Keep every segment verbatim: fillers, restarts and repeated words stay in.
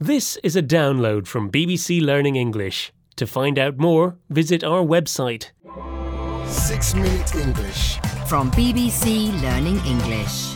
This is a download from B B C Learning English. To find out more, visit our website. Six Minute English. From B B C Learning English.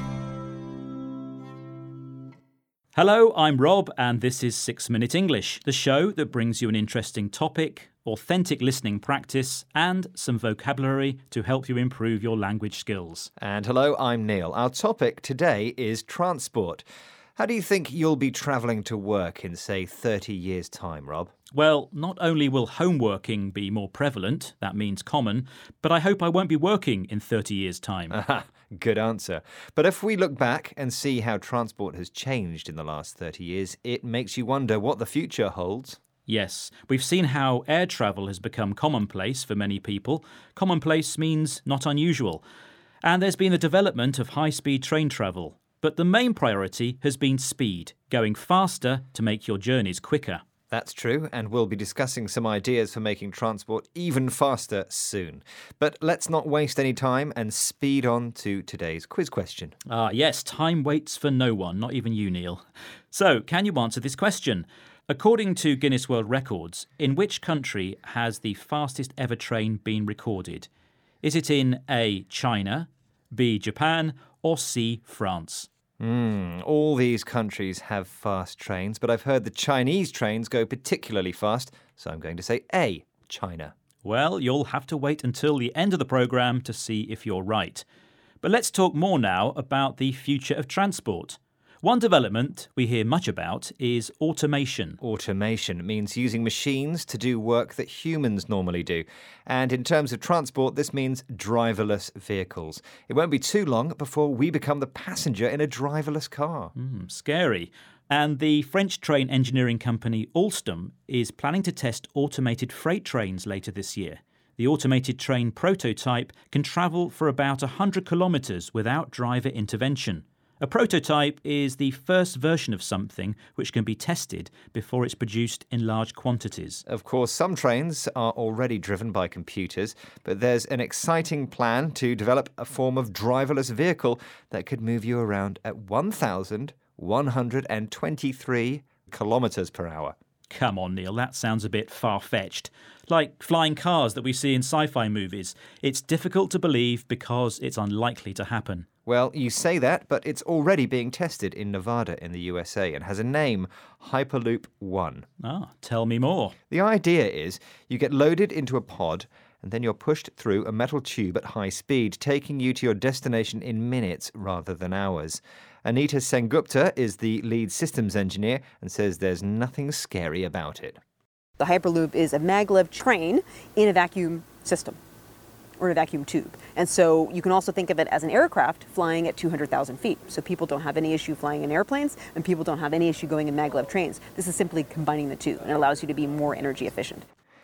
Hello, I'm Rob, and this is Six Minute English, the show that brings you an interesting topic, authentic listening practice, and some vocabulary to help you improve your language skills. And hello, I'm Neil. Our topic today is transport. How do you think you'll be travelling to work in, say, thirty years' time, Rob? Well, not only will home working be more prevalent, that means common, but I hope I won't be working in thirty years' time. Aha, good answer. But if we look back and see how transport has changed in the last thirty years, it makes you wonder what the future holds. Yes, we've seen how air travel has become commonplace for many people. Commonplace means not unusual. And there's been the development of high-speed train travel. But the main priority has been speed, going faster to make your journeys quicker. That's true, and we'll be discussing some ideas for making transport even faster soon. But let's not waste any time and speed on to today's quiz question. Ah, yes, time waits for no one, not even you, Neil. So, can you answer this question? According to Guinness World Records, in which country has the fastest ever train been recorded? Is it in A, China, B, Japan, or C, France? Mm, all these countries have fast trains, but I've heard the Chinese trains go particularly fast, so I'm going to say A, China. Well, you'll have to wait until the end of the programme to see if you're right. But let's talk more now about the future of transport. One development we hear much about is automation. Automation means using machines to do work that humans normally do. And in terms of transport, this means driverless vehicles. It won't be too long before we become the passenger in a driverless car. Mm, scary. And the French train engineering company Alstom is planning to test automated freight trains later this year. The automated train prototype can travel for about one hundred kilometres without driver intervention. A prototype is the first version of something which can be tested before it's produced in large quantities. Of course, some trains are already driven by computers, but there's an exciting plan to develop a form of driverless vehicle that could move you around at one thousand one hundred twenty-three kilometres per hour. Come on, Neil, that sounds a bit far-fetched. Like flying cars that we see in sci-fi movies. It's difficult to believe because it's unlikely to happen. Well, you say that, but it's already being tested in Nevada in the U S A and has a name, Hyperloop One. Ah, tell me more. The idea is you get loaded into a pod and then you're pushed through a metal tube at high speed, taking you to your destination in minutes rather than hours. Anita Sengupta is the lead systems engineer and says there's nothing scary about it. The Hyperloop is a maglev train in a vacuum system, or in a vacuum tube. And so you can also think of it as an aircraft flying at two hundred thousand feet. So people don't have any issue flying in airplanes, and people don't have any issue going in maglev trains. This is simply combining the two, and it allows you to be more energy efficient.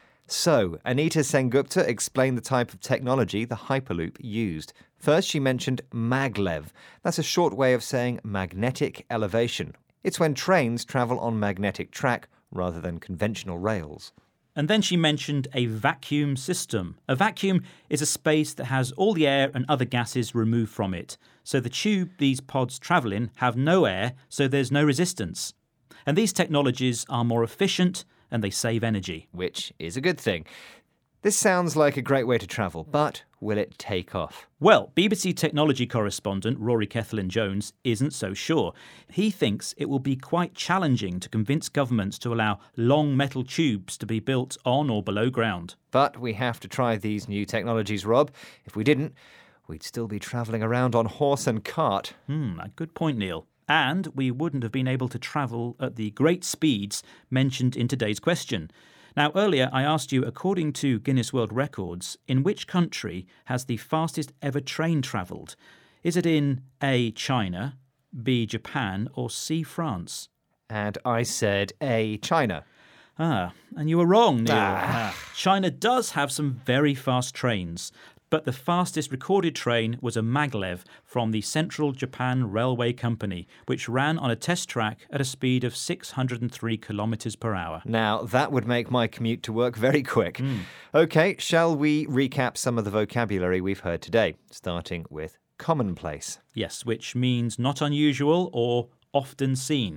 So, Anita Sengupta explained the type of technology the Hyperloop used. First, she mentioned maglev. That's a short way of saying magnetic elevation. It's when trains travel on magnetic track rather than conventional rails. And then she mentioned a vacuum system. A vacuum is a space that has all the air and other gases removed from it. So the tube these pods travel in have no air, so there's no resistance. And these technologies are more efficient and they save energy. Which is a good thing. This sounds like a great way to travel, but will it take off? Well, B B C technology correspondent Rory Cellan-Jones isn't so sure. He thinks it will be quite challenging to convince governments to allow long metal tubes to be built on or below ground. But we have to try these new technologies, Rob. If we didn't, we'd still be travelling around on horse and cart. Hmm, a good point, Neil. And we wouldn't have been able to travel at the great speeds mentioned in today's question. Now, earlier I asked you, according to Guinness World Records, in which country has the fastest ever train travelled? Is it in A, China, B, Japan, or C, France? And I said A, China. Ah, and you were wrong, Neil. Ah. China does have some very fast trains, but the fastest recorded train was a maglev from the Central Japan Railway Company, which ran on a test track at a speed of six hundred three kilometres per hour. Now, that would make my commute to work very quick. Mm. OK, shall we recap some of the vocabulary we've heard today, starting with commonplace? Yes, which means not unusual or often seen.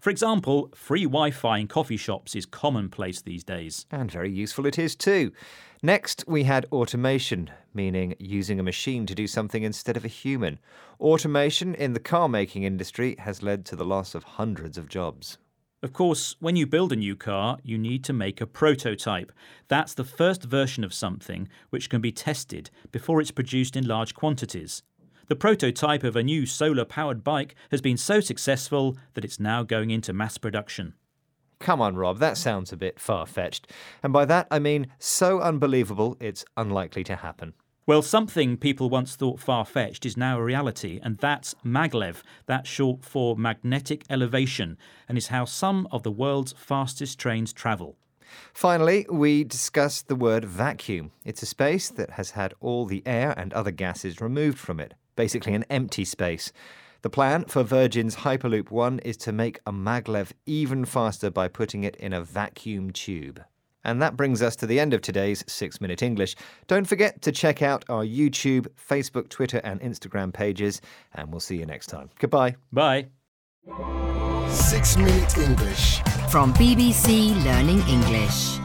For example, free Wi-Fi in coffee shops is commonplace these days. And very useful it is too. Next, we had automation, meaning using a machine to do something instead of a human. Automation in the car-making industry has led to the loss of hundreds of jobs. Of course, when you build a new car, you need to make a prototype. That's the first version of something which can be tested before it's produced in large quantities. The prototype of a new solar-powered bike has been so successful that it's now going into mass production. Come on, Rob, that sounds a bit far-fetched. And by that, I mean so unbelievable it's unlikely to happen. Well, something people once thought far-fetched is now a reality, and that's maglev. That's short for magnetic elevation, and is how some of the world's fastest trains travel. Finally, we discussed the word vacuum. It's a space that has had all the air and other gases removed from it, basically an empty space. The plan for Virgin's Hyperloop One is to make a maglev even faster by putting it in a vacuum tube. And that brings us to the end of today's six minute English. Don't forget to check out our YouTube, Facebook, Twitter and Instagram pages, and we'll see you next time. Goodbye. Bye. six minute English. From B B C Learning English.